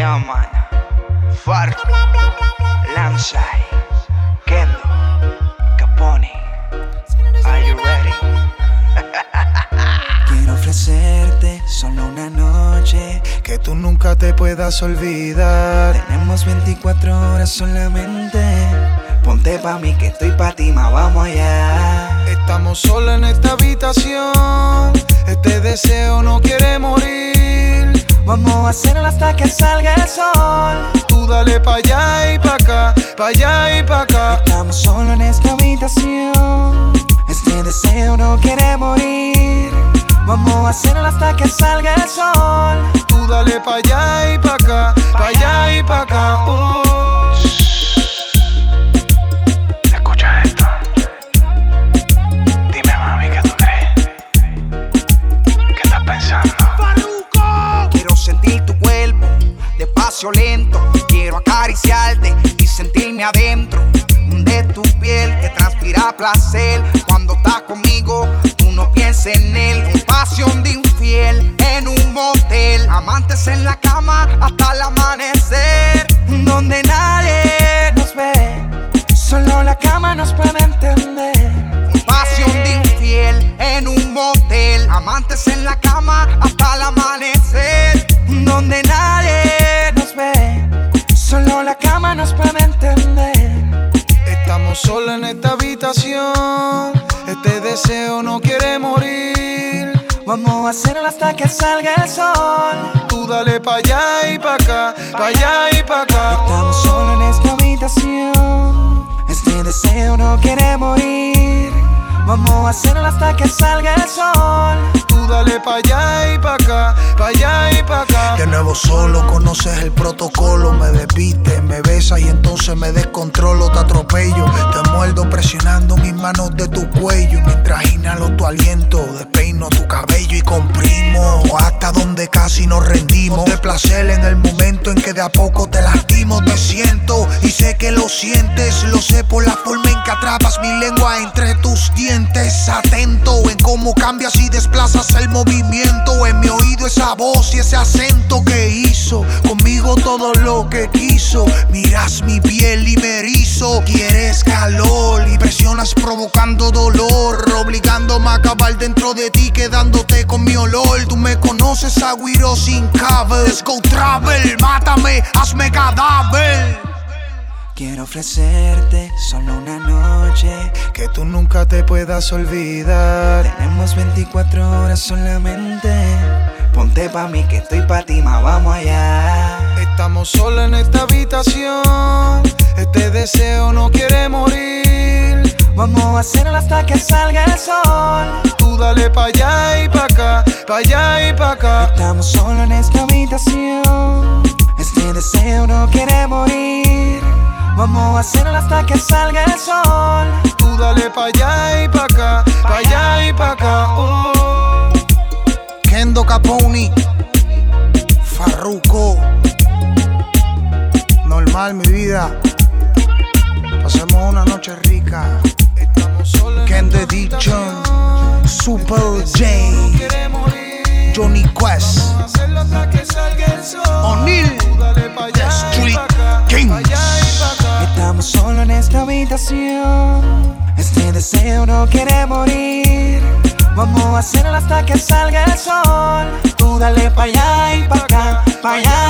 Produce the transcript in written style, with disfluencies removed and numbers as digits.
Yeah, man. Farco, Lansai, Kendo, Capone. Are you ready? Quiero ofrecerte solo una noche que tú nunca te puedas olvidar. Tenemos 24 horas solamente. Ponte pa' mí que estoy pa' ti, ma, vamos allá. Estamos solos en esta habitación. Este deseo no quiere morir. Vamos a hacerlo hasta que salga el sol. Tú dale pa' allá y pa' acá, pa' allá y pa' acá. Estamos solos en esta habitación. Este deseo no quiere morir. Vamos a hacerlo hasta que salga el sol. Tú dale pa' allá y pa' acá, pa' allá y pa' acá. Escucha esto. Dime, mami, ¿qué tú crees? ¿Qué estás pensando? Quiero sentir tu cuerpo despacio, lento. Quiero acariciarte y sentirme adentro de tu piel que transpira placer. Cuando estás conmigo, tú no pienses en él. Compasión de infiel en un motel. Amantes en la cama hasta el amanecer. Donde nadie nos ve, solo la cama nos puede entender. Compasión de infiel en un motel. Amantes en la cama hasta el amanecer. Donde nadie nos ve, solo la cama nos puede entender. Estamos solos en esta habitación. Este deseo no quiere morir. Vamos a hacerlo hasta que salga el sol. Tú dale pa' allá y pa' acá, pa' allá y pa' acá. Estamos solos en esta habitación. Este deseo no quiere morir. Vamos a hacerlo hasta que salga el sol. Tú dale pa' allá y pa' acá, pa' allá y pa' acá. De nuevo solo, conoces el protocolo. Me desviste, me besas y entonces me descontrolo. Te atropello, te muerdo presionando mis manos de tu cuello. Mientras inhalo tu aliento, despeino tu cabello y comprimo hasta donde casi nos rendimos. De placer en el momento en que de a poco te lastimo. Te siento y sé que lo sientes. Lo sé por la forma en que atrapas mi lengua entre tus dientes. Atento en cómo cambias y desplazas el movimiento. En mi oído esa voz y ese acento que hizo conmigo todo lo que quiso. Miras mi piel y me erizo. Quieres calor y presionas provocando dolor, obligándome a acabar dentro de ti, quedándote con mi olor. Tú me conoces, agüiro sin caber. Let's go travel, mátame, hazme cadáver. Quiero ofrecerte solo una noche que tú nunca te puedas olvidar. Tenemos 24 horas solamente. Ponte pa' mí que estoy pa' ti, ma, vamos allá. Estamos solos en esta habitación. Este deseo no quiere morir. Vamos a hacerlo hasta que salga el sol. Tú dale pa' allá y pa' acá, pa' allá y pa' acá. Estamos solos en esta habitación. Este deseo no quiere morir. Vamos a hacerlo hasta que salga el sol. Tú dale pa' allá y pa' acá, pa' allá y pa' acá. Kendo, Capone, Farruko. Normal, mi vida. Pasemos una noche rica. Kendo Edition, Super J, Johnny Quest, O'Neal, The Street Kings. Estamos solos en esta habitación. Este deseo no quiere morir. Vamos a hacerlo hasta que salga el sol. Tú dale pa' allá y pa' acá, pa' allá